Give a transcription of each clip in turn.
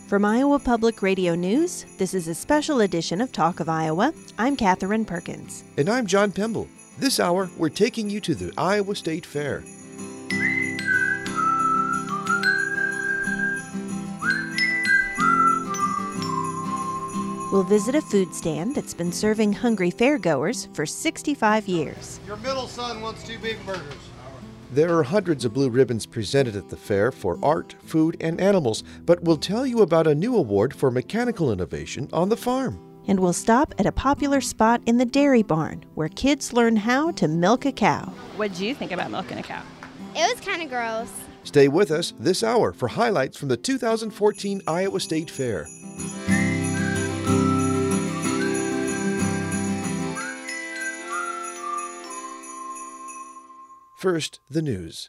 From Iowa Public Radio News, this is a special edition of Talk of Iowa. I'm Catherine Perkins. And I'm John Pemble. This hour, we're taking you to the Iowa State Fair. We'll visit a food stand that's been serving hungry fairgoers for 65 years. Your middle son wants 2 big burgers. There are hundreds of blue ribbons presented at the fair for art, food, and animals, but we'll tell you about a new award for mechanical innovation on the farm. And we'll stop at a popular spot in the dairy barn where kids learn how to milk a cow. What did you think about milking a cow? It was kind of gross. Stay with us this hour for highlights from the 2014 Iowa State Fair. First, the news.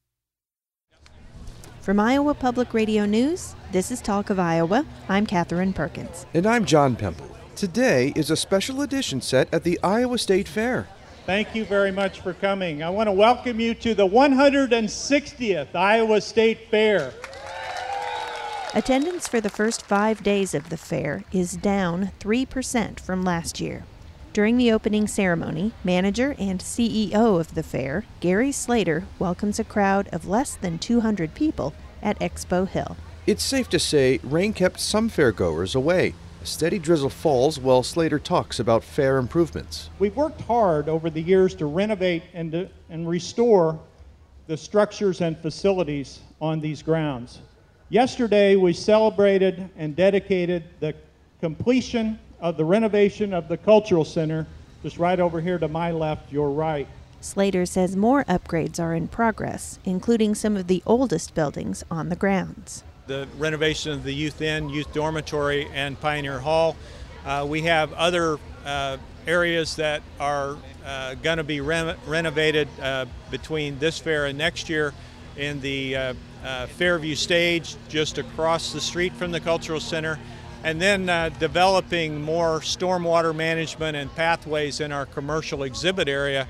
From Iowa Public Radio News, this is Talk of Iowa. I'm Catherine Perkins. And I'm John Pemble. Today is a special edition set at the Iowa State Fair. Thank you very much for coming. I want to welcome you to the 160th Iowa State Fair. Attendance for the first 5 days of the fair is down 3% from last year. During the opening ceremony, manager and CEO of the fair, Gary Slater, welcomes a crowd of less than 200 people at Expo Hill. It's safe to say rain kept some fairgoers away. A steady drizzle falls while Slater talks about fair improvements. We've worked hard over the years to renovate and restore the structures and facilities on these grounds. Yesterday, we celebrated and dedicated the completion of the renovation of the Cultural Center, just right over here to my left, your right. Slater says more upgrades are in progress, including some of the oldest buildings on the grounds. The renovation of the Youth Inn, Youth Dormitory, and Pioneer Hall. We have other areas that are going to be renovated between this fair and next year in the Fairview Stage, just across the street from the Cultural Center. And then developing more stormwater management and pathways in our commercial exhibit area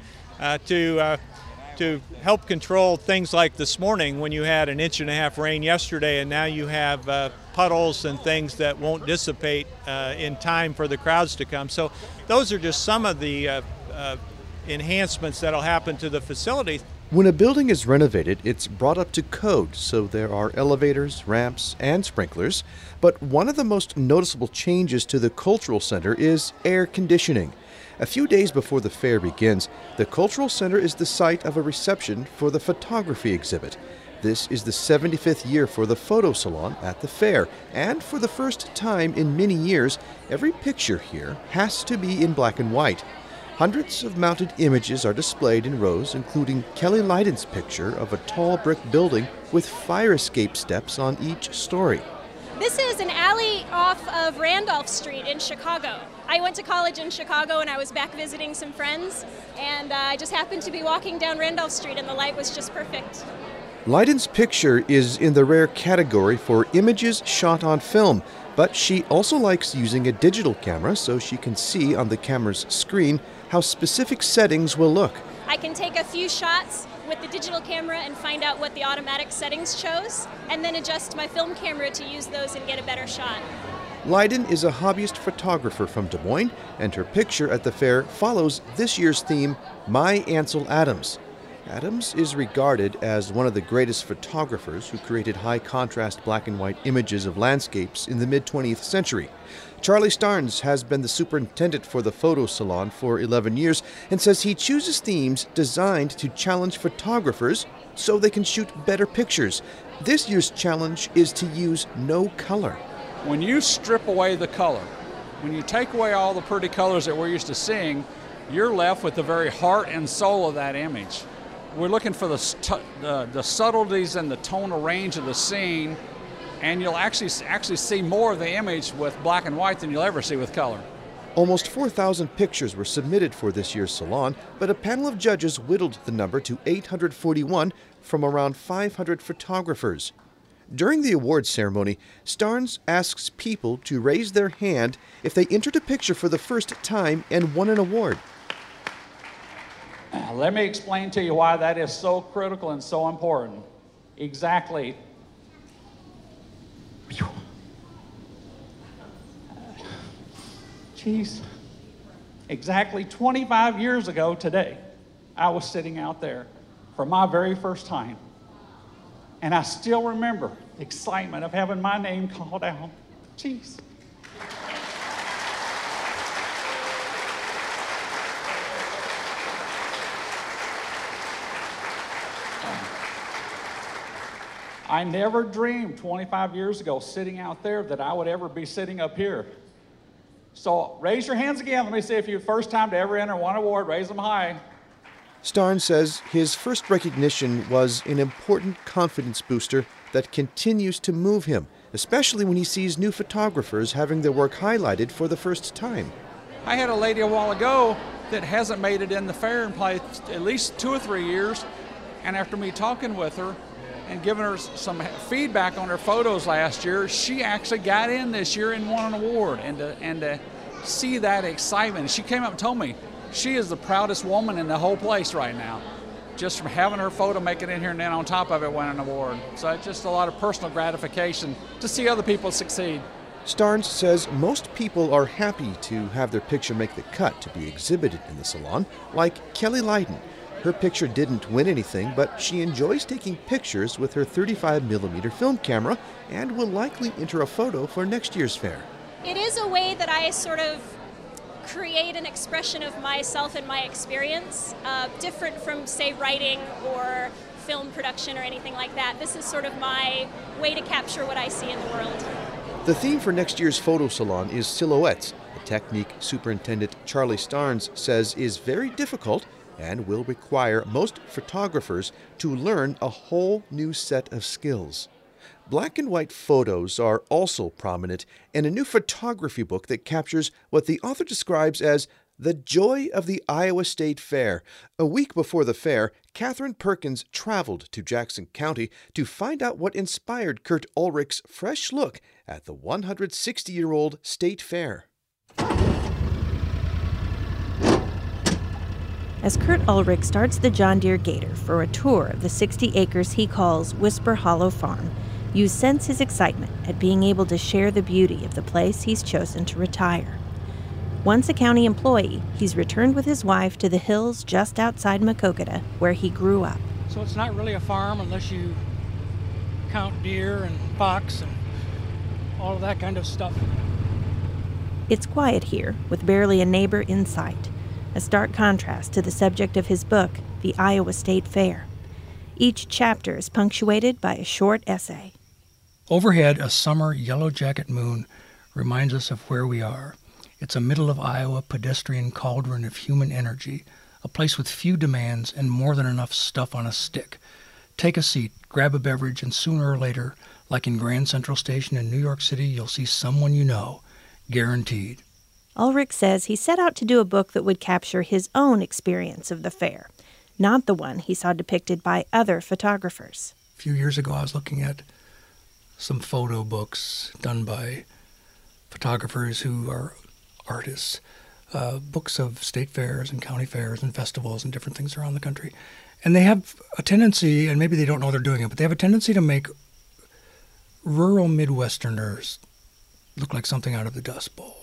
to help control things like this morning when you had 1.5 inches rain yesterday, and now you have puddles and things that won't dissipate in time for the crowds to come. So those are just some of the enhancements that'll happen to the facility. When a building is renovated, it's brought up to code, so there are elevators, ramps, and sprinklers. But one of the most noticeable changes to the Cultural Center is air conditioning. A few days before the fair begins, the Cultural Center is the site of a reception for the photography exhibit. This is the 75th year for the photo salon at the fair, and for the first time in many years, every picture here has to be in black and white. Hundreds of mounted images are displayed in rows, including Kelly Leiden's picture of a tall brick building with fire escape steps on each story. This is an alley off of Randolph Street in Chicago. I went to college in Chicago and I was back visiting some friends, and I just happened to be walking down Randolph Street and the light was just perfect. Leiden's picture is in the rare category for images shot on film, but she also likes using a digital camera so she can see on the camera's screen how specific settings will look. I can take a few shots with the digital camera and find out what the automatic settings chose, and then adjust my film camera to use those and get a better shot. Leiden is a hobbyist photographer from Des Moines, and her picture at the fair follows this year's theme, My Ansel Adams. Adams is regarded as one of the greatest photographers who created high-contrast black and white images of landscapes in the mid-20th century. Charlie Starnes has been the superintendent for the photo salon for 11 years and says he chooses themes designed to challenge photographers so they can shoot better pictures. This year's challenge is to use no color. When you strip away the color, when you take away all the pretty colors that we're used to seeing, you're left with the very heart and soul of that image. We're looking for the subtleties and the tonal range of the scene, and you'll actually see more of the image with black and white than you'll ever see with color. Almost 4,000 pictures were submitted for this year's salon, but a panel of judges whittled the number to 841 from around 500 photographers. During the awards ceremony, Starnes asks people to raise their hand if they entered a picture for the first time and won an award. Let me explain to you why that is so critical and so important. Exactly Geez, exactly 25 years ago today, I was sitting out there for my very first time. And I still remember the excitement of having my name called out. Jeez. I never dreamed 25 years ago, sitting out there, that I would ever be sitting up here. So raise your hands again. Let me see if you're the first time to ever enter one award. Raise them high. Starnes says his first recognition was an important confidence booster that continues to move him, especially when he sees new photographers having their work highlighted for the first time. I had a lady a while ago that hasn't made it in the fair in probably at least 2 or 3 years, and after me talking with her and giving her some feedback on her photos last year, she actually got in this year and won an award. And to see that excitement, she came up and told me she is the proudest woman in the whole place right now, just from having her photo make it in here, and then on top of it win an award. So it's just a lot of personal gratification to see other people succeed. Starnes says most people are happy to have their picture make the cut to be exhibited in the salon, like Kelly Lydon. Her picture didn't win anything, but she enjoys taking pictures with her 35mm film camera and will likely enter a photo for next year's fair. It is a way that I sort of create an expression of myself and my experience, different from, say, writing or film production or anything like that. This is sort of my way to capture what I see in the world. The theme for next year's photo salon is silhouettes, a technique Superintendent Charlie Starnes says is very difficult and will require most photographers to learn a whole new set of skills. Black and white photos are also prominent in a new photography book that captures what the author describes as the joy of the Iowa State Fair. A week before the fair, Catherine Perkins traveled to Jackson County to find out what inspired Kurt Ulrich's fresh look at the 160-year-old State Fair. As Kurt Ulrich starts the John Deere Gator for a tour of the 60 acres he calls Whisper Hollow Farm, you sense his excitement at being able to share the beauty of the place he's chosen to retire. Once a county employee, he's returned with his wife to the hills just outside Maquoketa, where he grew up. So it's not really a farm unless you count deer and fox and all of that kind of stuff. It's quiet here, with barely a neighbor in sight, a stark contrast to the subject of his book, The Iowa State Fair. Each chapter is punctuated by a short essay. Overhead, a summer yellow jacket moon reminds us of where we are. It's a middle-of-Iowa pedestrian cauldron of human energy, a place with few demands and more than enough stuff on a stick. Take a seat, grab a beverage, and sooner or later, like in Grand Central Station in New York City, you'll see someone you know, guaranteed. Ulrich says he set out to do a book that would capture his own experience of the fair, not the one he saw depicted by other photographers. A few years ago, I was looking at some photo books done by photographers who are artists, books of state fairs and county fairs and festivals and different things around the country. And they have a tendency, and maybe they don't know they're doing it, but they have a tendency to make rural Midwesterners look like something out of the Dust Bowl.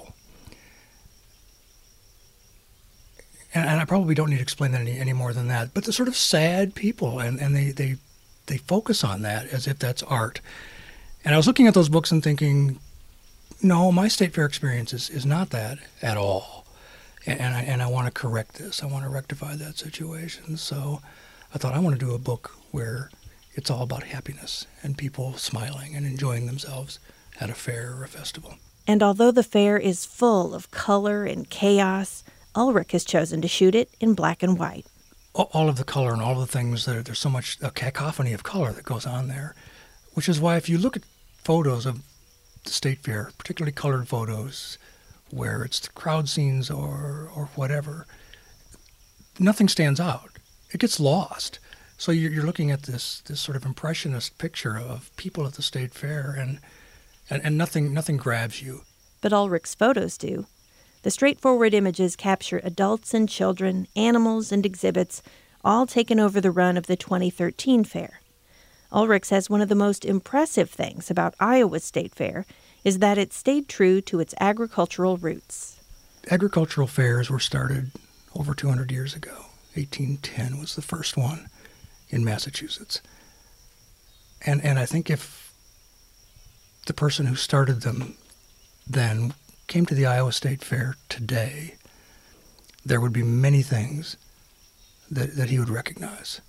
And I probably don't need to explain that any more than that. But they're sort of sad people, and they focus on that as if that's art. And I was looking at those books and thinking, no, my state fair experience is not that at all. And I want to correct this. I want to rectify that situation. So I thought I want to do a book where it's all about happiness and people smiling and enjoying themselves at a fair or a festival. And although the fair is full of color and chaos, Ulrich has chosen to shoot it in black and white. All of the color and all of the things, there's so much a cacophony of color that goes on there, which is why if you look at photos of the state fair, particularly colored photos, where it's the crowd scenes or whatever, nothing stands out. It gets lost. So you're looking at this sort of impressionist picture of people at the state fair, and nothing grabs you. But Ulrich's photos do. The straightforward images capture adults and children, animals and exhibits, all taken over the run of the 2013 fair. Ulrich says one of the most impressive things about Iowa's State Fair is that it stayed true to its agricultural roots. agricultural fairs were started over 200 years ago. 1810 was the first one in Massachusetts. And I think if the person who started them then came to the Iowa State Fair today, there would be many things that he would recognize.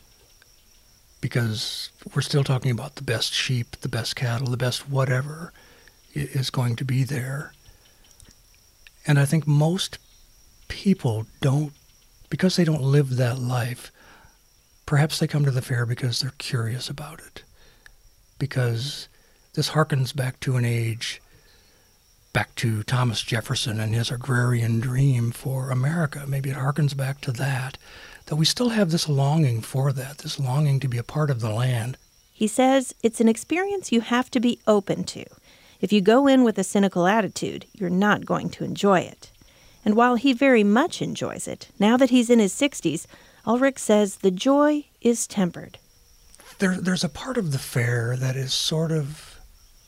Because we're still talking about the best sheep, the best cattle, the best whatever is going to be there. And I think most people don't, because they don't live that life, perhaps they come to the fair because they're curious about it. Because this harkens back to an age, back to Thomas Jefferson and his agrarian dream for America. Maybe it harkens back to that we still have this longing for that, this longing to be a part of the land. He says it's an experience you have to be open to. If you go in with a cynical attitude, you're not going to enjoy it. And while he very much enjoys it, now that he's in his 60s, Ulrich says the joy is tempered. There's a part of the fair that is sort of,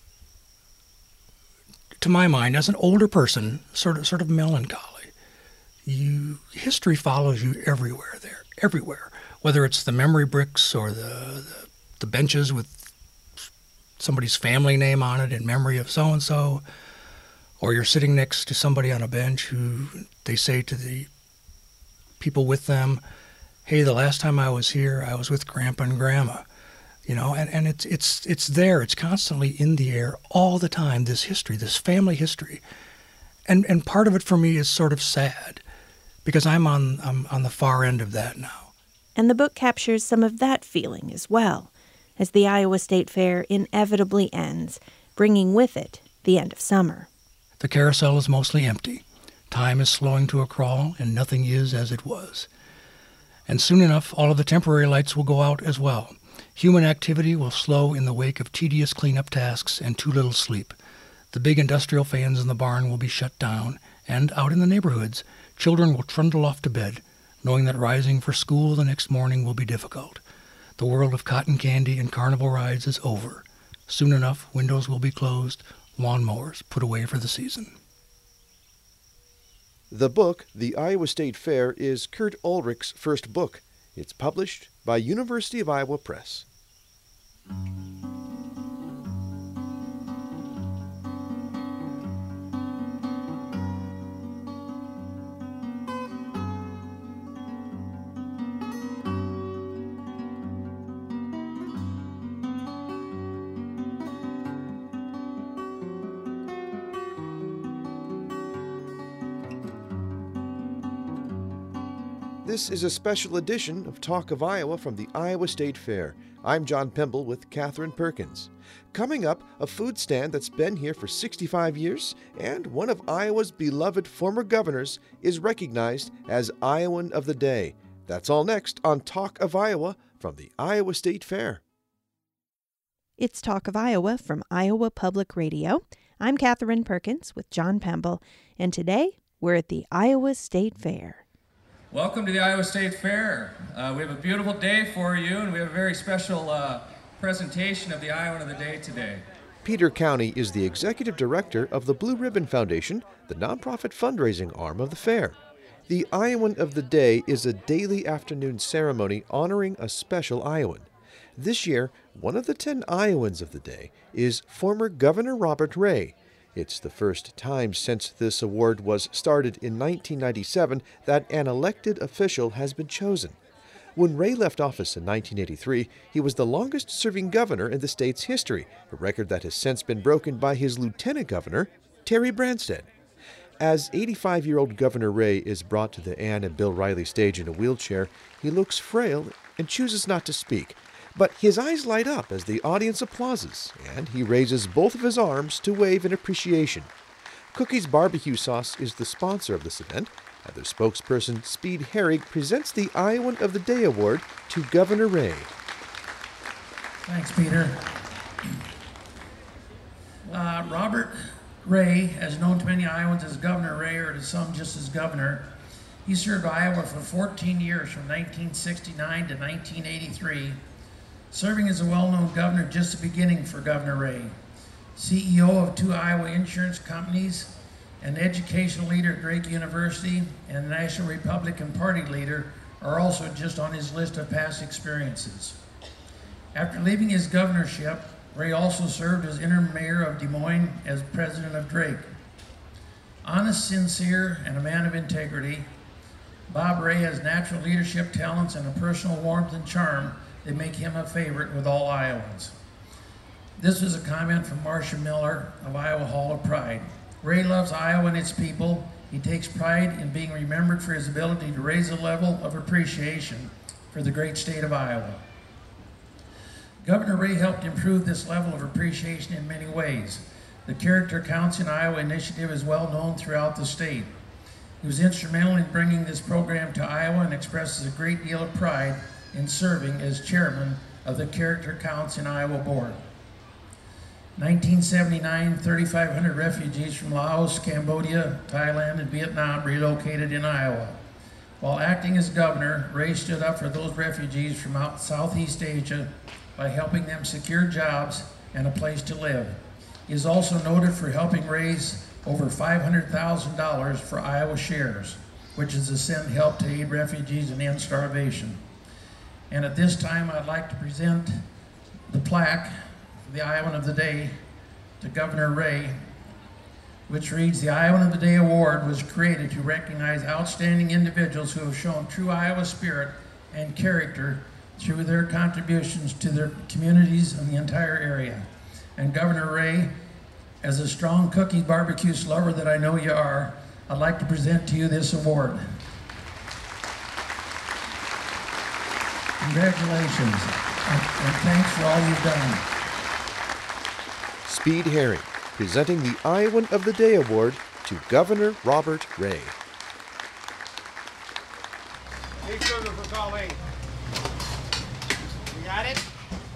to my mind, as an older person, sort of melancholy. History follows you everywhere there, everywhere. Whether it's the memory bricks or the benches with somebody's family name on it in memory of so-and-so, or you're sitting next to somebody on a bench who they say to the people with them, hey, the last time I was here, I was with Grandpa and Grandma. You know, and it's there. It's constantly in the air all the time, this history, this family history. And part of it for me is sort of sad, because I'm on the far end of that now. And the book captures some of that feeling as well, as the Iowa State Fair inevitably ends, bringing with it the end of summer. The carousel is mostly empty. Time is slowing to a crawl, and nothing is as it was. And soon enough, all of the temporary lights will go out as well. Human activity will slow in the wake of tedious cleanup tasks and too little sleep. The big industrial fans in the barn will be shut down, and out in the neighborhoods, children will trundle off to bed, knowing that rising for school the next morning will be difficult. The world of cotton candy and carnival rides is over. Soon enough, windows will be closed, lawnmowers put away for the season. The book, The Iowa State Fair, is Kurt Ulrich's first book. It's published by University of Iowa Press. This is a special edition of Talk of Iowa from the Iowa State Fair. I'm John Pemble with Catherine Perkins. Coming up, a food stand that's been here for 65 years, and one of Iowa's beloved former governors is recognized as Iowan of the Day. That's all next on Talk of Iowa from the Iowa State Fair. It's Talk of Iowa from Iowa Public Radio. I'm Catherine Perkins with John Pemble, and today we're at the Iowa State Fair. Welcome to the Iowa State Fair. We have a beautiful day for you, and we have a very special presentation of the Iowan of the Day today. Peter County is the executive director of the Blue Ribbon Foundation, the nonprofit fundraising arm of the fair. The Iowan of the Day is a daily afternoon ceremony honoring a special Iowan. This year, one of the 10 Iowans of the day is former Governor Robert Ray. It's the first time since this award was started in 1997 that an elected official has been chosen. When Ray left office in 1983, he was the longest-serving governor in the state's history, a record that has since been broken by his lieutenant governor, Terry Branstad. As 85-year-old Governor Ray is brought to the Ann and Bill Riley stage in a wheelchair, he looks frail and chooses not to speak. But his eyes light up as the audience applauses, and he raises both of his arms to wave in appreciation. Cookies Barbecue Sauce is the sponsor of this event, and their spokesperson, Speed Herrig, presents the Iowan of the Day Award to Governor Ray. Thanks, Peter. Robert Ray, as known to many Iowans as Governor Ray, or to some just as governor, he served Iowa for 14 years from 1969 to 1983. Serving as a well-known governor just the beginning for Governor Ray. CEO of 2 Iowa insurance companies, an educational leader at Drake University, and a National Republican Party leader are also just on his list of past experiences. After leaving his governorship, Ray also served as interim mayor of Des Moines as president of Drake. Honest, sincere, and a man of integrity, Bob Ray has natural leadership talents and a personal warmth and charm that make him a favorite with all Iowans. This was a comment from Marcia Miller of Iowa Hall of Pride. Ray loves Iowa and its people. He takes pride in being remembered for his ability to raise the level of appreciation for the great state of Iowa. Governor Ray helped improve this level of appreciation in many ways. The Character Counts in Iowa initiative is well known throughout the state. He was instrumental in bringing this program to Iowa and expresses a great deal of pride in serving as chairman of the Character Counts in Iowa board. 1979, 3,500 refugees from Laos, Cambodia, Thailand, and Vietnam relocated in Iowa. While acting as governor, Ray stood up for those refugees from Southeast Asia by helping them secure jobs and a place to live. He is also noted for helping raise over $500,000 for Iowa Shares, which is to send help to aid refugees and end starvation. And at this time, I'd like to present the plaque, the Iowan of the Day, to Governor Ray, which reads, "The Iowan of the Day Award was created to recognize outstanding individuals who have shown true Iowa spirit and character through their contributions to their communities and the entire area. And Governor Ray, as a strong cookie barbecue lover that I know you are, I'd like to present to you this award." Congratulations, and thanks for all you've done. Speed Herring, presenting the Iowan of the Day Award to Governor Robert Ray. Big burger for Colleen. You got it?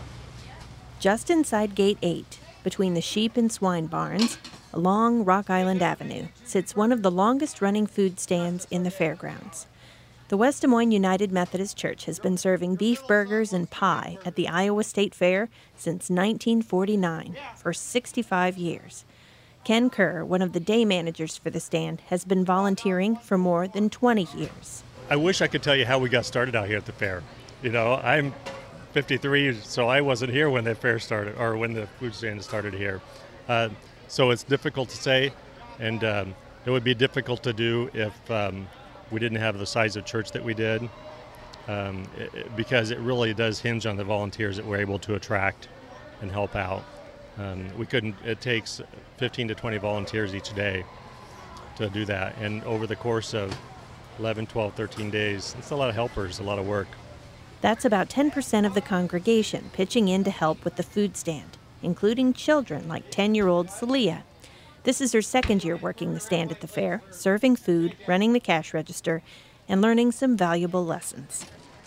Just inside Gate 8, between the sheep and swine barns, along Rock Island Avenue, sits one of the longest-running food stands in the fairgrounds. The West Des Moines United Methodist Church has been serving beef burgers and pie at the Iowa State Fair since 1949, for 65 years. Ken Kerr, one of the day managers for the stand, has been volunteering for more than 20 years. I wish I could tell you how we got started out here at the fair. You know, I'm 53, so I wasn't here when the fair started, or when the food stand started here. So it's difficult to say, and it would be difficult to do if we didn't have the size of church that we did, because it really does hinge on the volunteers that we're able to attract and help out. It takes 15 to 20 volunteers each day to do that, and over the course of 11, 12, 13 days, it's a lot of helpers, a lot of work. That's about 10% of the congregation pitching in to help with the food stand, including children like 10-year-old Celia. This is her second year working the stand at the fair, serving food, running the cash register, and learning some valuable lessons.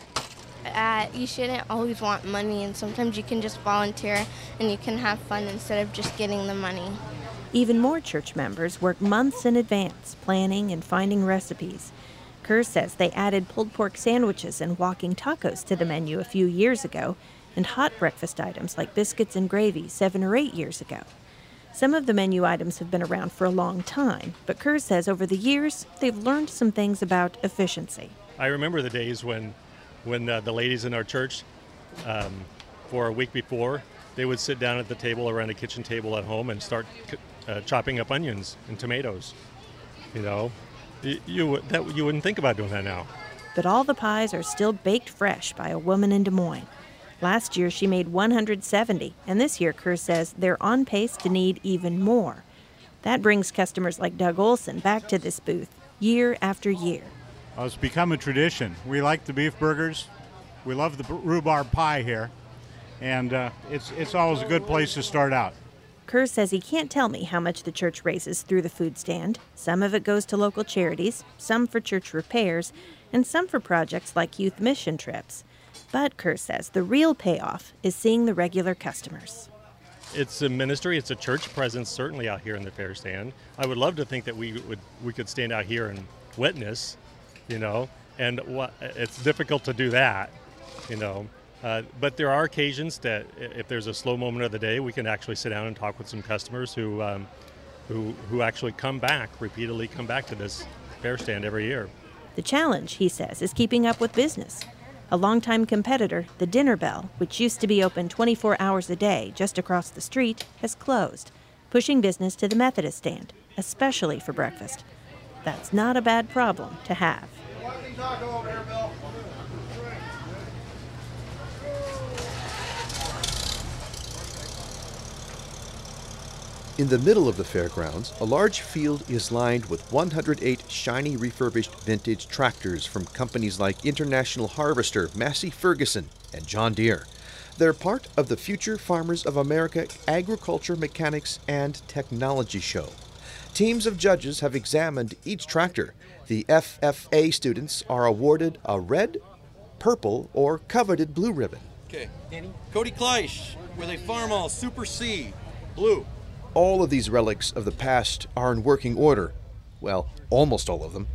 You shouldn't always want money, and sometimes you can just volunteer and you can have fun instead of just getting the money. Even more church members work months in advance, planning and finding recipes. Kerr says they added pulled pork sandwiches and walking tacos to the menu a few years ago, and hot breakfast items like biscuits and gravy 7 or 8 years ago. Some of the menu items have been around for a long time, but Kerr says over the years, they've learned some things about efficiency. I remember the days when the ladies in our church, for a week before, they would sit down at the table around a kitchen table at home and start chopping up onions and tomatoes. You know, you wouldn't think about doing that now. But all the pies are still baked fresh by a woman in Des Moines. Last year, she made 170, and this year, Kerr says, they're on pace to need even more. That brings customers like Doug Olson back to this booth year after year. It's become a tradition. We like the beef burgers. We love the rhubarb pie here, and it's always a good place to start out. Kerr says he can't tell me how much the church raises through the food stand. Some of it goes to local charities, some for church repairs, and some for projects like youth mission trips. But Kerr says the real payoff is seeing the regular customers. It's a ministry, it's a church presence certainly out here in the fair stand. I would love to think that we could stand out here and witness, you know, and it's difficult to do that, you know. But there are occasions that if there's a slow moment of the day, we can actually sit down and talk with some customers who who actually repeatedly come back to this fair stand every year. The challenge, he says, is keeping up with business. A longtime competitor, the Dinner Bell, which used to be open 24 hours a day just across the street, has closed, pushing business to the Methodist stand, especially for breakfast. That's not a bad problem to have. In the middle of the fairgrounds, a large field is lined with 108 shiny refurbished vintage tractors from companies like International Harvester, Massey Ferguson, and John Deere. They're part of the Future Farmers of America Agriculture, Mechanics, and Technology Show. Teams of judges have examined each tractor. The FFA students are awarded a red, purple, or coveted blue ribbon. Okay, Cody Kleisch with a Farmall Super C, blue. All of these relics of the past are in working order. Well, almost all of them.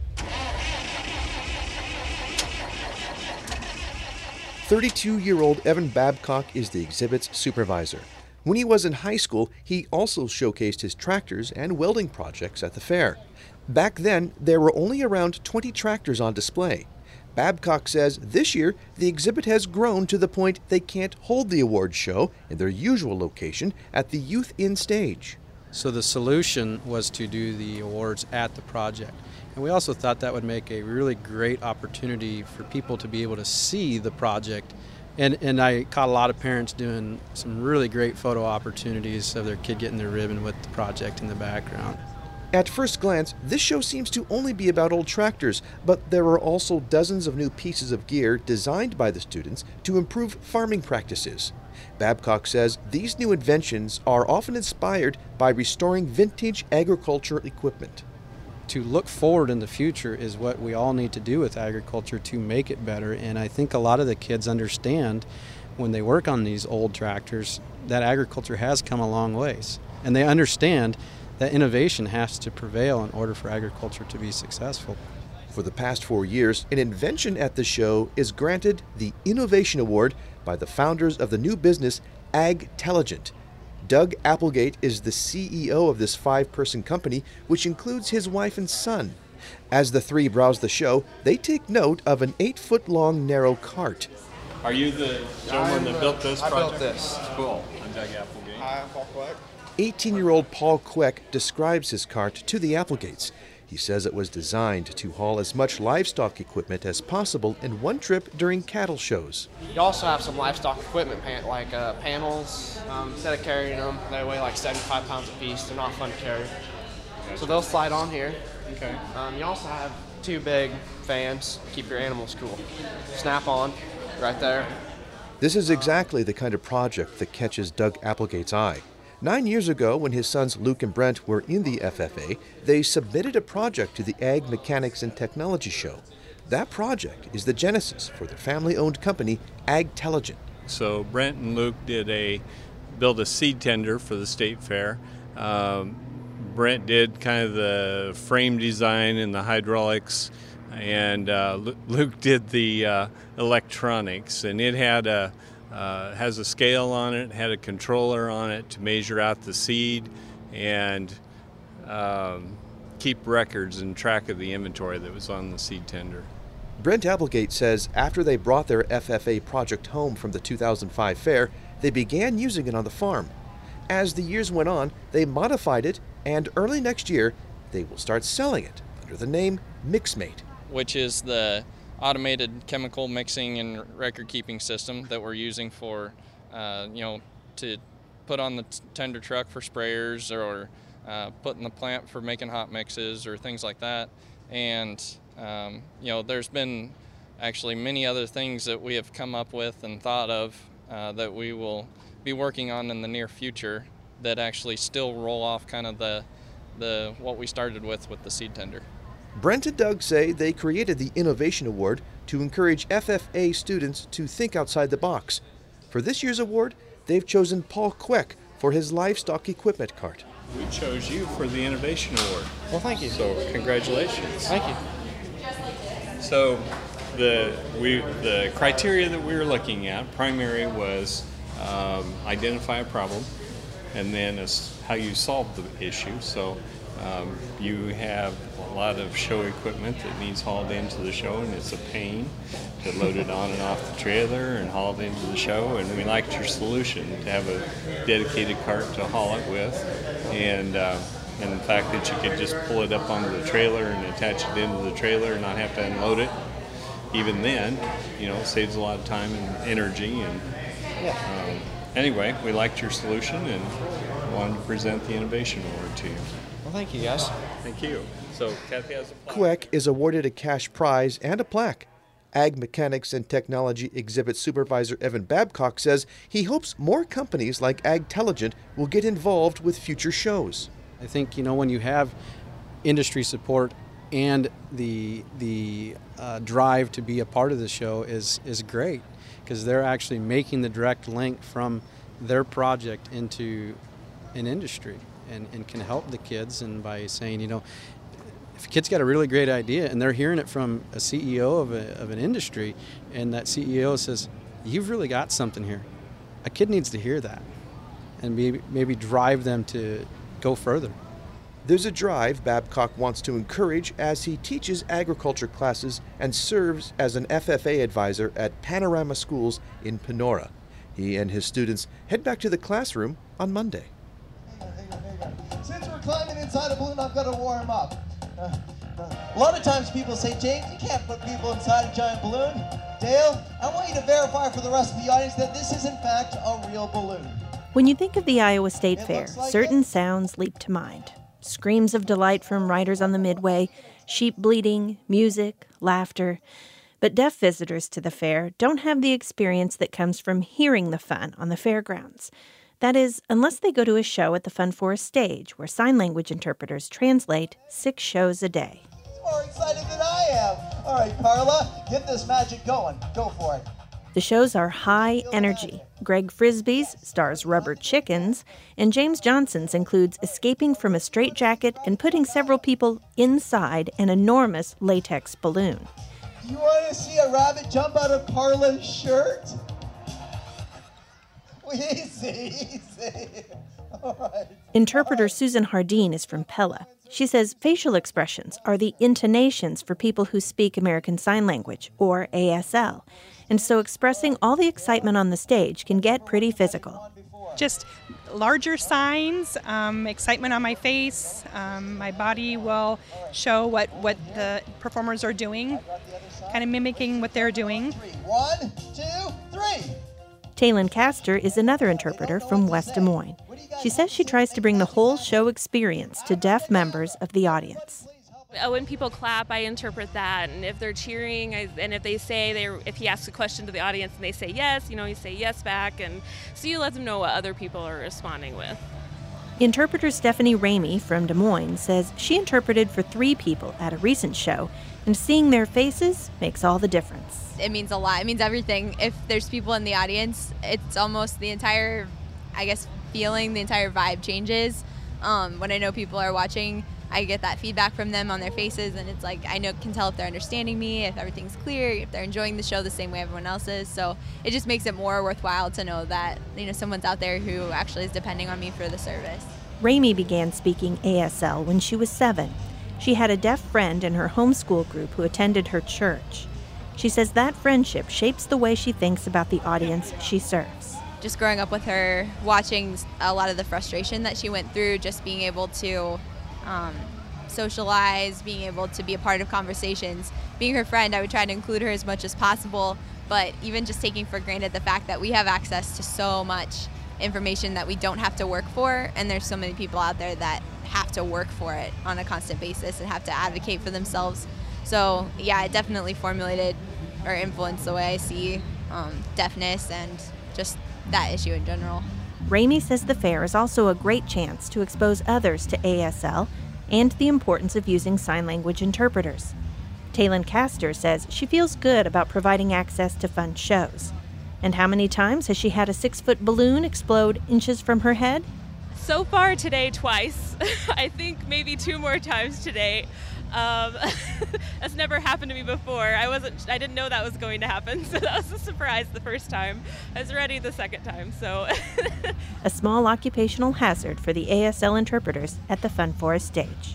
32-year-old Evan Babcock is the exhibit's supervisor. When he was in high school, he also showcased his tractors and welding projects at the fair. Back then, there were only around 20 tractors on display. Babcock says this year the exhibit has grown to the point they can't hold the awards show in their usual location at the Youth Inn stage. So the solution was to do the awards at the project. And we also thought that would make a really great opportunity for people to be able to see the project. And I caught a lot of parents doing some really great photo opportunities of their kid getting their ribbon with the project in the background. At first glance, this show seems to only be about old tractors, but there are also dozens of new pieces of gear designed by the students to improve farming practices. Babcock says these new inventions are often inspired by restoring vintage agriculture equipment. To look forward in the future is what we all need to do with agriculture to make it better, and I think a lot of the kids understand when they work on these old tractors that agriculture has come a long ways, and they understand that innovation has to prevail in order for agriculture to be successful. For the past 4 years, an invention at the show is granted the Innovation Award by the founders of the new business Agtelligent. Doug Applegate is the CEO of this 5-person company, which includes his wife and son. As the three browse the show, they take note of an 8-foot-long narrow cart. Are you the gentleman that built this project? I built this. Cool. I'm Doug Applegate. Hi, I'm Paul Quack. 18-year-old Paul Queck describes his cart to the Applegates. He says it was designed to haul as much livestock equipment as possible in one trip during cattle shows. You also have some livestock equipment, like panels. Instead of carrying them, they weigh like 75 pounds a piece. They're not fun to carry. So they'll slide on here. Okay. You also have 2 big fans to keep your animals cool. Snap on, right there. This is exactly the kind of project that catches Doug Applegate's eye. 9 years ago, when his sons Luke and Brent were in the FFA, they submitted a project to the Ag Mechanics and Technology Show. That project is the genesis for their family-owned company, Agtelligent. So Brent and Luke built a seed tender for the state fair. Brent did kind of the frame design and the hydraulics, and Luke did the electronics, and it had has a scale on it, had a controller on it to measure out the seed and keep records and track of the inventory that was on the seed tender. Brent Applegate says after they brought their FFA project home from the 2005 fair, they began using it on the farm. As the years went on, they modified it, and early next year, they will start selling it under the name Mixmate, which is the automated chemical mixing and record keeping system that we're using for, to put on the tender truck for sprayers or put in the plant for making hot mixes or things like that. And, there's been actually many other things that we have come up with and thought of that we will be working on in the near future that actually still roll off kind of the what we started with the seed tender. Brent and Doug say they created the Innovation Award to encourage FFA students to think outside the box. For this year's award, they've chosen Paul Queck for his livestock equipment cart. We chose you for the Innovation Award. Well, thank you. So congratulations. Thank you. So the criteria that we were looking at, primary was identify a problem, and then how you solve the issue. So you have a lot of show equipment that needs hauled into the show, and it's a pain to load it on and off the trailer and haul it into the show. And we liked your solution to have a dedicated cart to haul it with, and the fact that you could just pull it up onto the trailer and attach it into the trailer and not have to unload it. Even then, it saves a lot of time and energy. And anyway, we liked your solution and wanted to present the Innovation Award to you. Well, thank you, guys. Thank you. So Kathy has a plaque. Queck is awarded a cash prize and a plaque. Ag Mechanics and Technology Exhibit Supervisor Evan Babcock says he hopes more companies like Agtelligent will get involved with future shows. I think, when you have industry support and the drive to be a part of the show is great, because they're actually making the direct link from their project into an industry and can help the kids. And by saying, if a kid's got a really great idea and they're hearing it from a CEO of an industry, and that CEO says, you've really got something here, a kid needs to hear that and maybe drive them to go further. There's a drive Babcock wants to encourage as he teaches agriculture classes and serves as an FFA advisor at Panorama Schools in Panora. He and his students head back to the classroom on Monday. Since we're climbing inside a balloon, I've got to warm up. A lot of times people say, James, you can't put people inside a giant balloon. Dale, I want you to verify for the rest of the audience that this is in fact a real balloon. When you think of the Iowa State Fair, certain sounds leap to mind. Screams of delight from riders on the Midway, sheep bleating, music, laughter. But deaf visitors to the fair don't have the experience that comes from hearing the fun on the fairgrounds. That is, unless they go to a show at the Fun Forest stage, where sign language interpreters translate 6 shows a day. More excited than I am. All right, Carla, get this magic going. Go for it. The shows are high energy. Greg Frisbee's stars Rubber Chickens, and James Johnson's includes escaping from a straitjacket and putting several people inside an enormous latex balloon. You want to see a rabbit jump out of Carla's shirt? Easy. All right. Interpreter Susan Hardeen is from Pella. She says facial expressions are the intonations for people who speak American Sign Language, or ASL. And so expressing all the excitement on the stage can get pretty physical. Just larger signs, excitement on my face. My body will show what the performers are doing, kind of mimicking what they're doing. 1, 2, 3. Taylin Castor is another interpreter from West Des Moines. She says she tries to bring the whole show experience to deaf members of the audience. When people clap, I interpret that, and if they're cheering, and if they say if he asks a question to the audience and they say yes, you say yes back, and so you let them know what other people are responding with. Interpreter Stephanie Ramey from Des Moines says she interpreted for 3 people at a recent show, and seeing their faces makes all the difference. It means a lot. It means everything. If there's people in the audience, it's almost the entire, feeling, the entire vibe changes. When I know people are watching, I get that feedback from them on their faces, and it's like I can tell if they're understanding me, if everything's clear, if they're enjoying the show the same way everyone else is. So it just makes it more worthwhile to know that someone's out there who actually is depending on me for the service. Ramey began speaking ASL when she was 7. She had a deaf friend in her homeschool group who attended her church. She says that friendship shapes the way she thinks about the audience she serves. Just growing up with her, watching a lot of the frustration that she went through, just being able to socialize, being able to be a part of conversations. Being her friend, I would try to include her as much as possible, but even just taking for granted the fact that we have access to so much information that we don't have to work for, and there's so many people out there that have to work for it on a constant basis and have to advocate for themselves. So yeah, it definitely formulated or influenced the way I see deafness and just that issue in general. Ramey says the fair is also a great chance to expose others to ASL and the importance of using sign language interpreters. Taylin Castor says she feels good about providing access to fun shows. And how many times has she had a 6-foot balloon explode inches from her head? So far today, twice. I think maybe 2 more times today. That's never happened to me before. I didn't know that was going to happen, so that was a surprise the first time. I was ready the second time, so. A small occupational hazard for the ASL interpreters at the Fun Forest stage.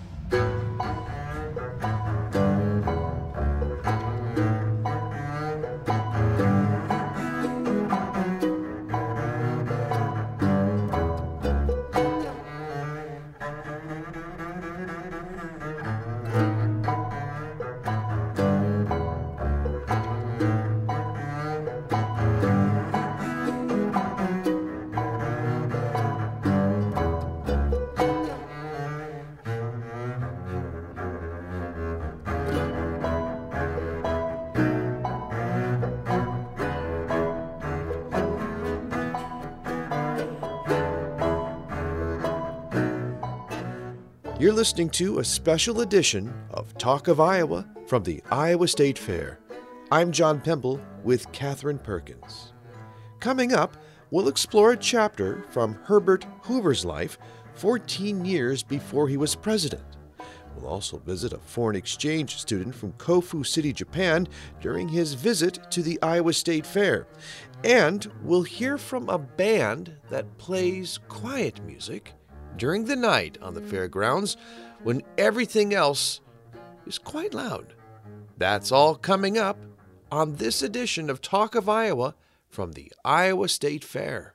You're listening to a special edition of Talk of Iowa from the Iowa State Fair. I'm John Pemble with Catherine Perkins. Coming up, we'll explore a chapter from Herbert Hoover's life 14 years before he was president. We'll also visit a foreign exchange student from Kofu City, Japan during his visit to the Iowa State Fair. And we'll hear from a band that plays quiet music during the night on the fairgrounds when everything else is quite loud. That's all coming up on this edition of Talk of Iowa from the Iowa State Fair.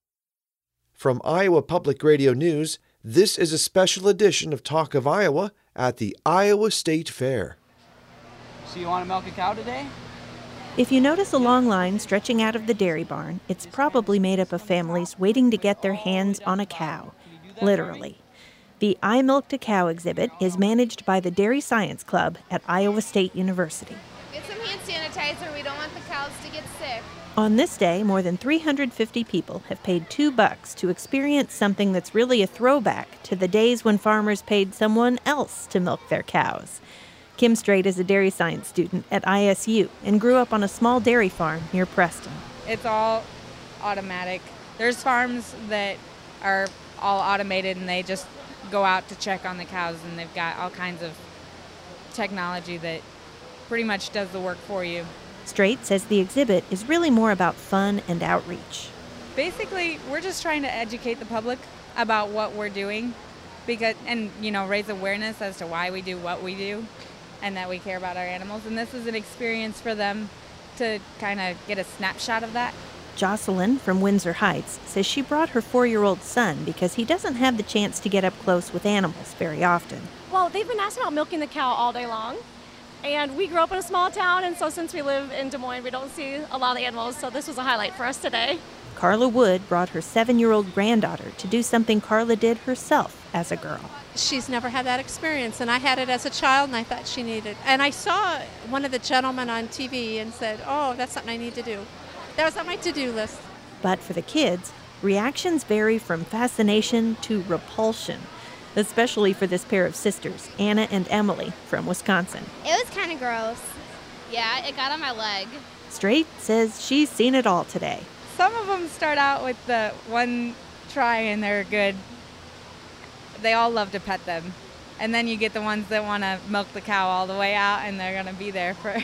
From Iowa Public Radio News, this is a special edition of Talk of Iowa at the Iowa State Fair. So you want to milk a cow today? If you notice a long line stretching out of the dairy barn, it's probably made up of families waiting to get their hands on a cow. Literally. The I Milked a Cow exhibit is managed by the Dairy Science Club at Iowa State University. Get some hand sanitizer. We don't want the cows to get sick. On this day, more than 350 people have paid $2 to experience something that's really a throwback to the days when farmers paid someone else to milk their cows. Kim Straight is a dairy science student at ISU and grew up on a small dairy farm near Preston. It's all automatic. There's farms that are all automated and they just go out to check on the cows, and they've got all kinds of technology that pretty much does the work for you. Straight says the exhibit is really more about fun and outreach. Basically, we're just trying to educate the public about what we're doing, and raise awareness as to why we do what we do and that we care about our animals. And this is an experience for them to kind of get a snapshot of that. Jocelyn from Windsor Heights says she brought her 4-year-old son because he doesn't have the chance to get up close with animals very often. Well, they've been asking about milking the cow all day long. And we grew up in a small town, and so since we live in Des Moines, we don't see a lot of animals, so this was a highlight for us today. Carla Wood brought her 7-year-old granddaughter to do something Carla did herself as a girl. She's never had that experience, and I had it as a child, and I thought she needed. And I saw one of the gentlemen on TV and said, oh, that's something I need to do. That was on my to-do list. But for the kids, reactions vary from fascination to repulsion, especially for this pair of sisters, Anna and Emily from Wisconsin. It was kind of gross. Yeah, it got on my leg. Straight says she's seen it all today. Some of them start out with the one try and they're good. They all love to pet them. And then you get the ones that want to milk the cow all the way out, and they're going to be there for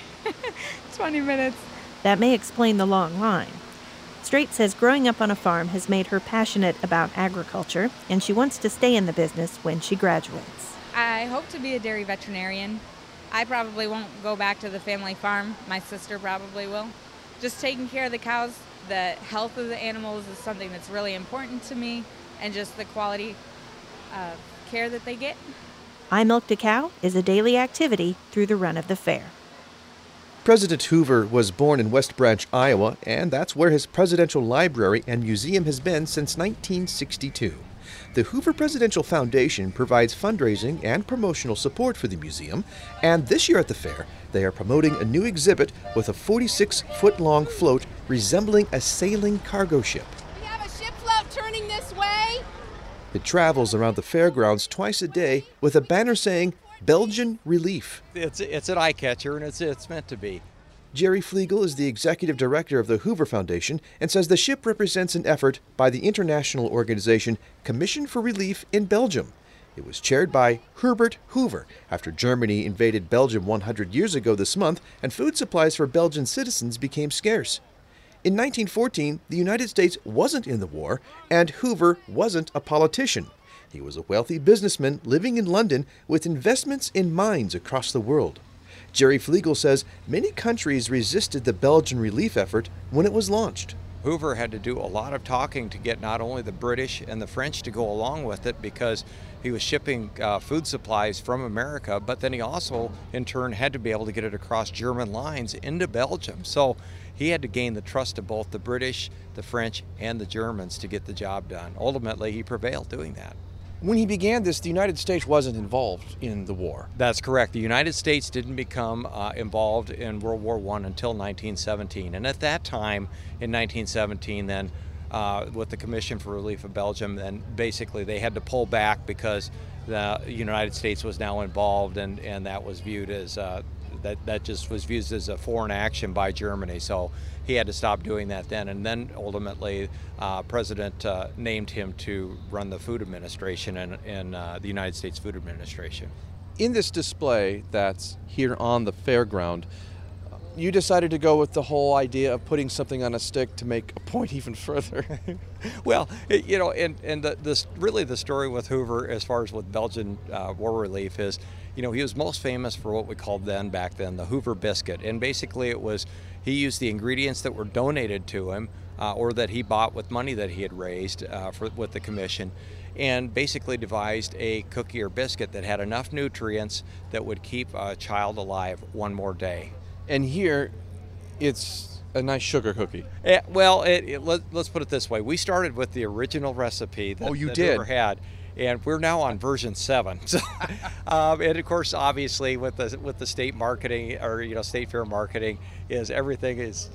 20 minutes. That may explain the long line. Straight says growing up on a farm has made her passionate about agriculture, and she wants to stay in the business when she graduates. I hope to be a dairy veterinarian. I probably won't go back to the family farm. My sister probably will. Just taking care of the cows, the health of the animals is something that's really important to me, and just the quality of care that they get. I Milked a Cow is a daily activity through the run of the fair. President Hoover was born in West Branch, Iowa, and that's where his presidential library and museum has been since 1962. The Hoover Presidential Foundation provides fundraising and promotional support for the museum, and this year at the fair, they are promoting a new exhibit with a 46-foot-long float resembling a sailing cargo ship. We have a ship float turning this way. It travels around the fairgrounds twice a day with a banner saying, Belgian Relief. It's an eye catcher, and it's meant to be. Jerry Flegel is the executive director of the Hoover Foundation and says the ship represents an effort by the international organization Commission for Relief in Belgium. It was chaired by Herbert Hoover after Germany invaded Belgium 100 years ago this month and food supplies for Belgian citizens became scarce. In 1914, the United States wasn't in the war, and Hoover wasn't a politician. He was a wealthy businessman living in London with investments in mines across the world. Jerry Flegel says many countries resisted the Belgian relief effort when it was launched. Hoover had to do a lot of talking to get not only the British and the French to go along with it because he was shipping food supplies from America, but then he also, in turn, had to be able to get it across German lines into Belgium. So he had to gain the trust of both the British, the French, and the Germans to get the job done. Ultimately, he prevailed doing that. When he began this, the United States wasn't involved in the war. That's correct. The United States didn't become involved in World War I until 1917. And at that time, in 1917, then, with the Commission for Relief of Belgium, then basically they had to pull back because the United States was now involved, and that was viewed as that just was viewed as a foreign action by Germany. So he had to stop doing that then, and then ultimately President named him to run the Food Administration in the United States Food Administration. In this display that's here on the fairground, you decided to go with the whole idea of putting something on a stick to make a point even further. Well, you know, and really the story with Hoover as far as with Belgian war relief is, you know, he was most famous for what we called back then the Hoover biscuit. And basically it was, he used the ingredients that were donated to him or that he bought with money that he had raised with the commission, and basically devised a cookie or biscuit that had enough nutrients that would keep a child alive one more day. And here, it's a nice sugar cookie. Well, let's put it this way. We started with the original recipe that Hoover had, and we're now on version 7. So, and of course, obviously, with the state marketing or state fair marketing, is everything is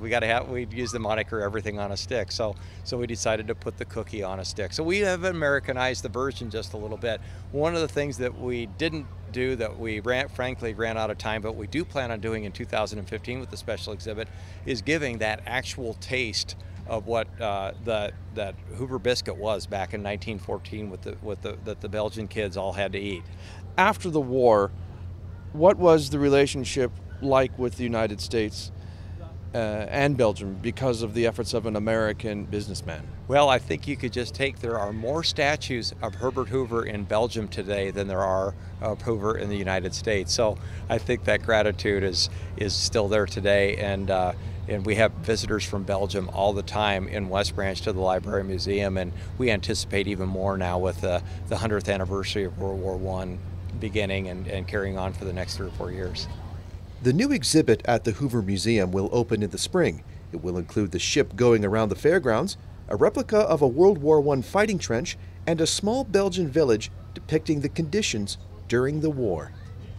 we use the moniker everything on a stick. So we decided to put the cookie on a stick. So we have Americanized the version just a little bit. One of the things that we didn't do that we frankly ran out of time, but we do plan on doing in 2015 with the special exhibit, is giving that actual taste of what that Hoover biscuit was back in 1914 that the Belgian kids all had to eat. After the war, what was the relationship like with the United States and Belgium because of the efforts of an American businessman? Well, I think you could just there are more statues of Herbert Hoover in Belgium today than there are of Hoover in the United States. So I think that gratitude is still there today, and we have visitors from Belgium all the time in West Branch to the Library Museum, and we anticipate even more now with the 100th anniversary of World War I beginning and carrying on for the next 3 or 4 years. The new exhibit at the Hoover Museum will open in the spring. It will include the ship going around the fairgrounds, a replica of a World War I fighting trench, and a small Belgian village depicting the conditions during the war.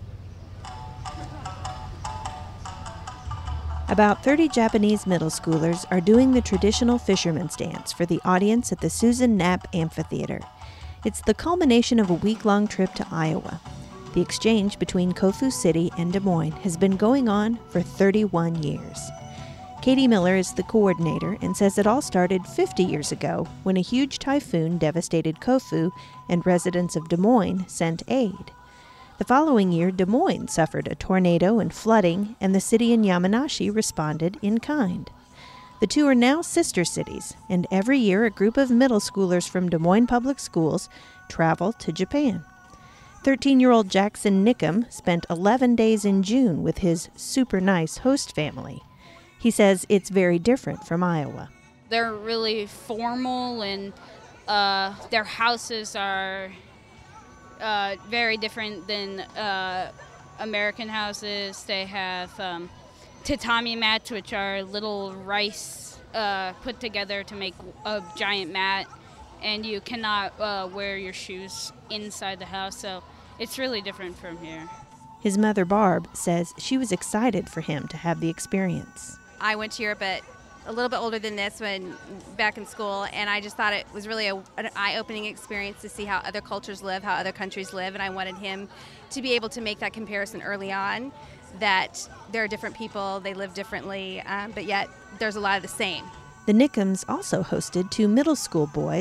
About 30 Japanese middle schoolers are doing the traditional fisherman's dance for the audience at the Susan Knapp Amphitheater. It's the culmination of a week-long trip to Iowa. The exchange between Kofu City and Des Moines has been going on for 31 years. Katie Miller is the coordinator and says it all started 50 years ago when a huge typhoon devastated Kofu and residents of Des Moines sent aid. The following year, Des Moines suffered a tornado and flooding, and the city in Yamanashi responded in kind. The two are now sister cities, and every year a group of middle schoolers from Des Moines Public Schools travel to Japan. 13-year-old Jackson Nickham spent 11 days in June with his super nice host family. He says it's very different from Iowa. They're really formal, and their houses are very different than American houses. They have tatami mats, which are little rice put together to make a giant mat, and you cannot wear your shoes inside the house, so it's really different from here. His mother, Barb, says she was excited for him to have the experience. I went to Europe at a little bit older than this when back in school, and I just thought it was really an eye-opening experience to see how other cultures live, how other countries live, and I wanted him to be able to make that comparison early on, that there are different people, they live differently, but yet there's a lot of the same. The Nickhams also hosted 2 middle school boys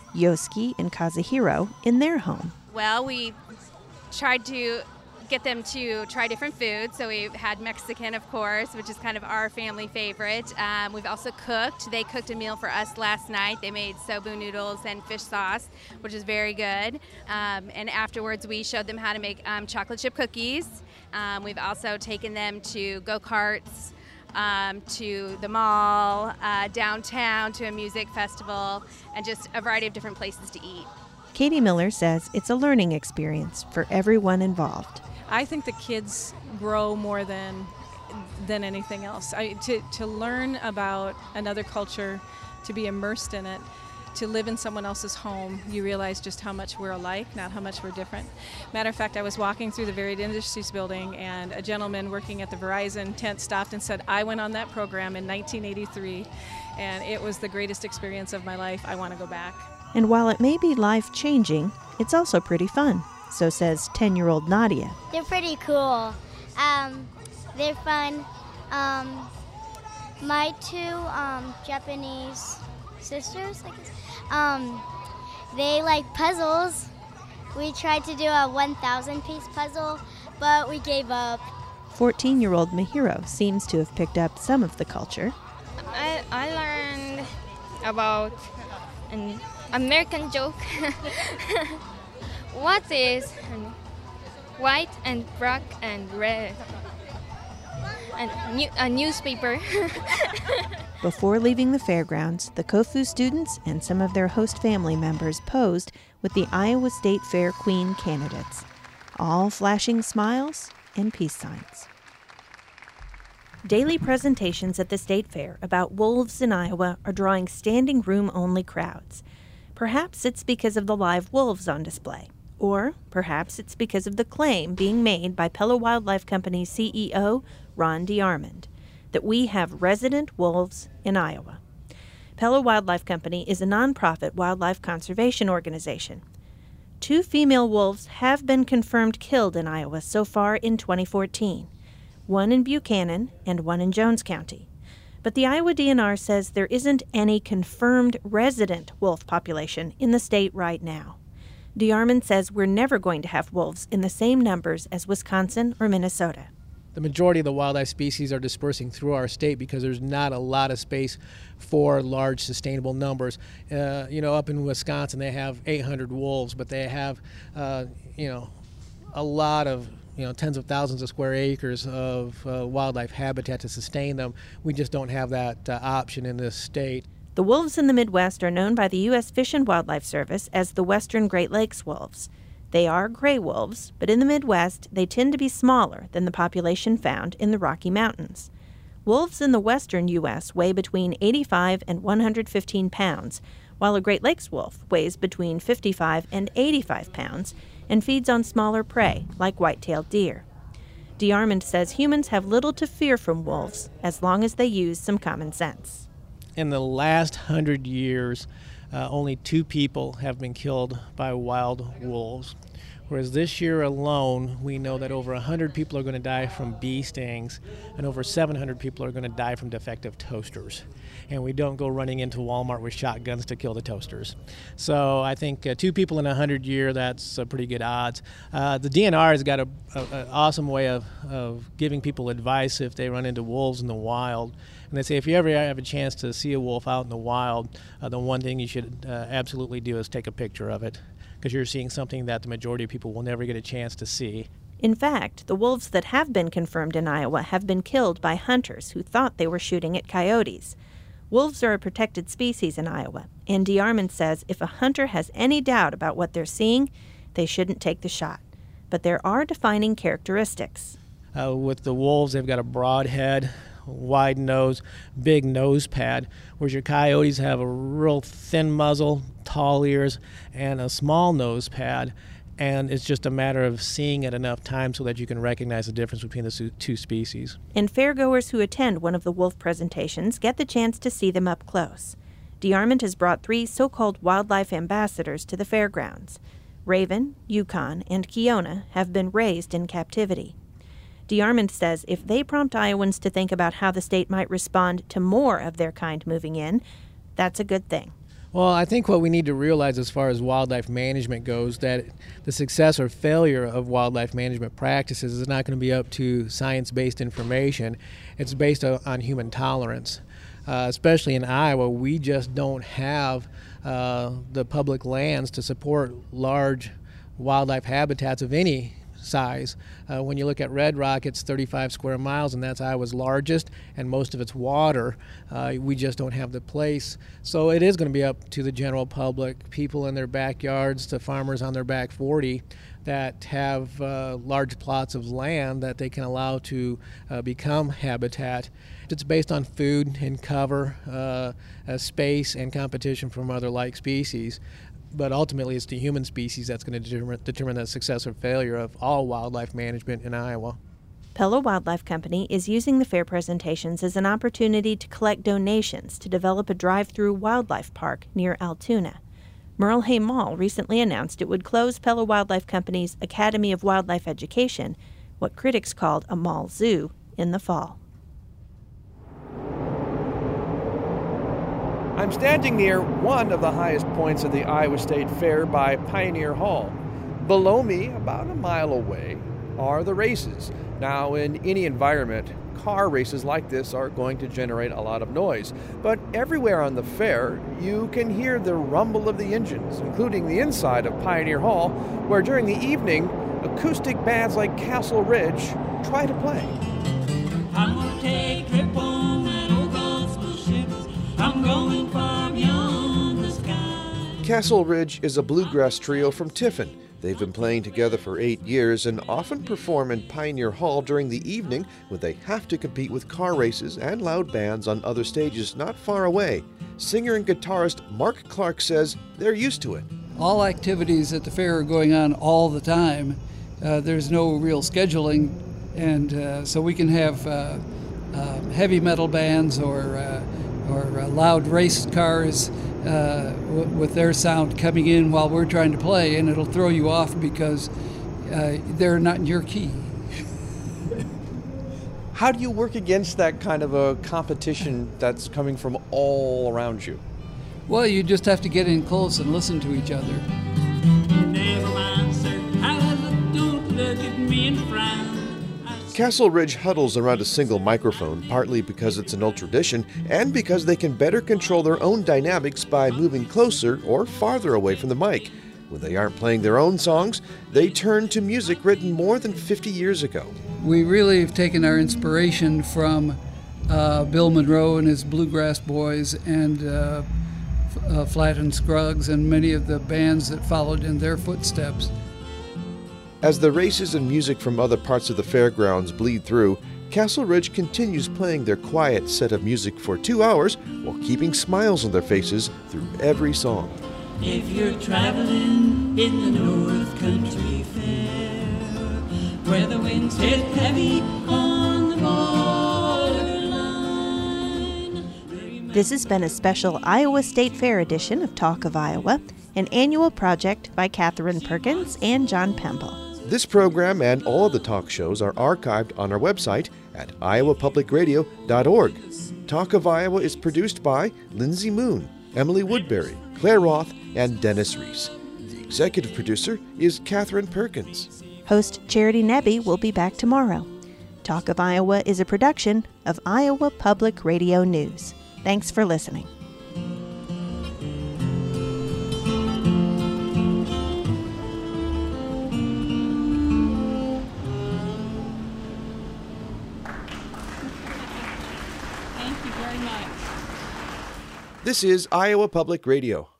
Yosuke and Kazuhiro in their home. Well, we tried to get them to try different foods. So we've had Mexican, of course, which is kind of our family favorite. We've also cooked. They cooked a meal for us last night. They made sobu noodles and fish sauce, which is very good. And afterwards, we showed them how to make chocolate chip cookies. We've also taken them to go-karts, to the mall, downtown, to a music festival, and just a variety of different places to eat. Katie Miller says it's a learning experience for everyone involved. I think the kids grow more than anything else. To learn about another culture, to be immersed in it, to live in someone else's home, you realize just how much we're alike, not how much we're different. Matter of fact, I was walking through the Varied Industries building, and a gentleman working at the Verizon tent stopped and said, "I went on that program in 1983, and it was the greatest experience of my life. I want to go back." And while it may be life-changing, it's also pretty fun. So says 10-year-old Nadia. They're pretty cool. They're fun. My two Japanese sisters, I guess, they like puzzles. We tried to do a 1,000-piece puzzle, but we gave up. 14-year-old Mihiro seems to have picked up some of the culture. I learned about an American joke. What is white and black and red? And a newspaper. Before leaving the fairgrounds, the Kofu students and some of their host family members posed with the Iowa State Fair Queen candidates, all flashing smiles and peace signs. Daily presentations at the State Fair about wolves in Iowa are drawing standing room-only crowds. Perhaps it's because of the live wolves on display. Or perhaps it's because of the claim being made by Pella Wildlife Company's CEO, Ron DeArmond, that we have resident wolves in Iowa. Pella Wildlife Company is a nonprofit wildlife conservation organization. 2 female wolves have been confirmed killed in Iowa so far in 2014, one in Buchanan and one in Jones County. But the Iowa DNR says there isn't any confirmed resident wolf population in the state right now. DeArmond says we're never going to have wolves in the same numbers as Wisconsin or Minnesota. The majority of the wildlife species are dispersing through our state because there's not a lot of space for large sustainable numbers. Up in Wisconsin they have 800 wolves, but they have, a lot of, tens of thousands of square acres of wildlife habitat to sustain them. We just don't have that option in this state. The wolves in the Midwest are known by the U.S. Fish and Wildlife Service as the Western Great Lakes wolves. They are gray wolves, but in the Midwest, they tend to be smaller than the population found in the Rocky Mountains. Wolves in the western U.S. weigh between 85 and 115 pounds, while a Great Lakes wolf weighs between 55 and 85 pounds and feeds on smaller prey like white-tailed deer. DeArmond says humans have little to fear from wolves as long as they use some common sense. In the last 100 years, only 2 people have been killed by wild wolves. Whereas this year alone, we know that over 100 people are going to die from bee stings and over 700 people are going to die from defective toasters. And we don't go running into Walmart with shotguns to kill the toasters. So I think 2 people in 100 years, that's pretty good odds. The DNR has got an awesome way of giving people advice if they run into wolves in the wild. And they say if you ever have a chance to see a wolf out in the wild, the one thing you should absolutely do is take a picture of it, because you're seeing something that the majority of people will never get a chance to see. In fact, the wolves that have been confirmed in Iowa have been killed by hunters who thought they were shooting at coyotes. Wolves are a protected species in Iowa, and DeArmond says if a hunter has any doubt about what they're seeing, they shouldn't take the shot. But there are defining characteristics. With the wolves, they've got a broad head, wide nose, big nose pad, whereas your coyotes have a real thin muzzle, tall ears, and a small nose pad. And it's just a matter of seeing it enough times so that you can recognize the difference between the 2 species. And fairgoers who attend one of the wolf presentations get the chance to see them up close. DeArmond has brought 3 so-called wildlife ambassadors to the fairgrounds. Raven, Yukon, and Kiona have been raised in captivity. DeArmond says if they prompt Iowans to think about how the state might respond to more of their kind moving in, that's a good thing. Well, I think what we need to realize as far as wildlife management goes, that the success or failure of wildlife management practices is not going to be up to science-based information. It's based on human tolerance. Especially in Iowa, we just don't have the public lands to support large wildlife habitats of any size. When you look at Red Rock, it's 35 square miles, and that's Iowa's largest, and most of it's water. We just don't have the place. So it is going to be up to the general public, people in their backyards, to farmers on their back 40 that have large plots of land that they can allow to become habitat. It's based on food and cover, space, and competition from other like species. But ultimately, it's the human species that's going to determine the success or failure of all wildlife management in Iowa. Pella Wildlife Company is using the fair presentations as an opportunity to collect donations to develop a drive-through wildlife park near Altoona. Merle Hay Mall recently announced it would close Pella Wildlife Company's Academy of Wildlife Education, what critics called a mall zoo, in the fall. I'm standing near one of the highest points of the Iowa State Fair by Pioneer Hall. Below me, about a mile away, are the races. Now, in any environment, car races like this are going to generate a lot of noise. But everywhere on the fair, you can hear the rumble of the engines, including the inside of Pioneer Hall, where during the evening, acoustic bands like Castle Ridge try to play. I'm gonna take a trip on that old gospel ship. I'm going far beyond the sky. Castle Ridge is a bluegrass trio from Tiffin. They've been playing together for 8 years and often perform in Pioneer Hall during the evening when they have to compete with car races and loud bands on other stages not far away. Singer and guitarist Mark Clark says they're used to it. All activities at the fair are going on all the time. There's no real scheduling, and so we can have heavy metal bands or loud race cars with their sound coming in while we're trying to play, and it'll throw you off because they're not in your key. How do you work against that kind of a competition that's coming from all around you? Well, you just have to get in close and listen to each other. Never mind, sir. Don't look at me and frown. Castle Ridge huddles around a single microphone, partly because it's an old tradition and because they can better control their own dynamics by moving closer or farther away from the mic. When they aren't playing their own songs, they turn to music written more than 50 years ago. We really have taken our inspiration from Bill Monroe and his Bluegrass Boys and Flatt and Scruggs and many of the bands that followed in their footsteps. As the races and music from other parts of the fairgrounds bleed through, Castle Ridge continues playing their quiet set of music for 2 hours while keeping smiles on their faces through every song. If you're traveling in the North Country Fair, where the winds hit heavy on the borderline. This has been a special Iowa State Fair edition of Talk of Iowa, an annual project by Catherine Perkins and John Pemble. This program and all of the talk shows are archived on our website at iowapublicradio.org. Talk of Iowa is produced by Lindsay Moon, Emily Woodbury, Claire Roth, and Dennis Reese. The executive producer is Catherine Perkins. Host Charity Nebbe will be back tomorrow. Talk of Iowa is a production of Iowa Public Radio News. Thanks for listening. Thank you very much. This is Iowa Public Radio.